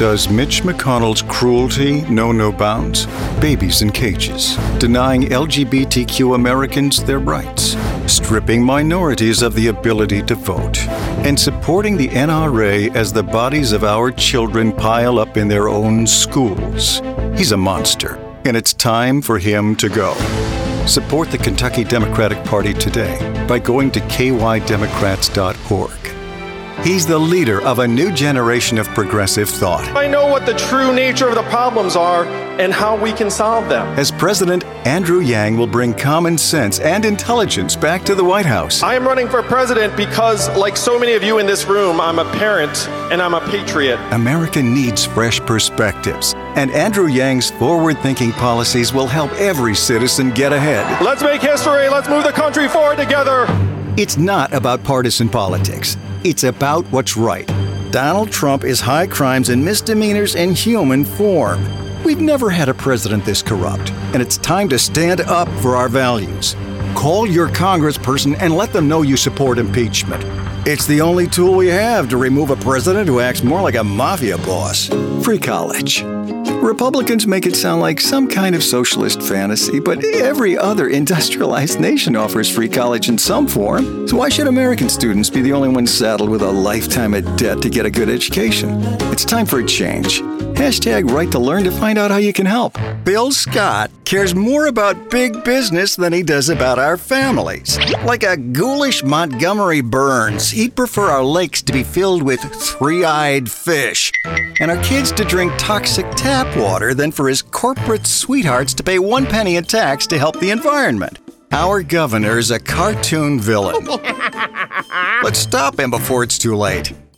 Does Mitch McConnell's cruelty know no bounds? Babies in cages, denying LGBTQ Americans their rights, stripping minorities of the ability to vote, and supporting the NRA as the bodies of our children pile up in their own schools. He's a monster, and it's time for him to go. Support the Kentucky Democratic Party today by going to kydemocrats.org. He's the leader of a new generation of progressive thought. I know what the true nature of the problems are and how we can solve them. As president, Andrew Yang will bring common sense and intelligence back to the White House. I am running for president because, like so many of you in this room, I'm a parent and I'm a patriot. America needs fresh perspectives, and Andrew Yang's forward-thinking policies will help every citizen get ahead. Let's make history. Let's move the country forward together. It's not about partisan politics. It's about what's right. Donald Trump is high crimes and misdemeanors in human form. We've never had a president this corrupt, and it's time to stand up for our values. Call your congressperson and let them know you support impeachment. It's the only tool we have to remove a president who acts more like a mafia boss. Free college. Republicans make it sound like some kind of socialist fantasy, but every other industrialized nation offers free college in some form. So why should American students be the only ones saddled with a lifetime of debt to get a good education? It's time for a change. Hashtag Right to Learn to find out how you can help. Bill Scott cares more about big business than he does about our families. Like a ghoulish Montgomery Burns, he'd prefer our lakes to be filled with three-eyed fish and our kids to drink toxic tap water than for his corporate sweethearts to pay 1 penny in tax to help the environment. Our governor's a cartoon villain. Let's stop him before it's too late.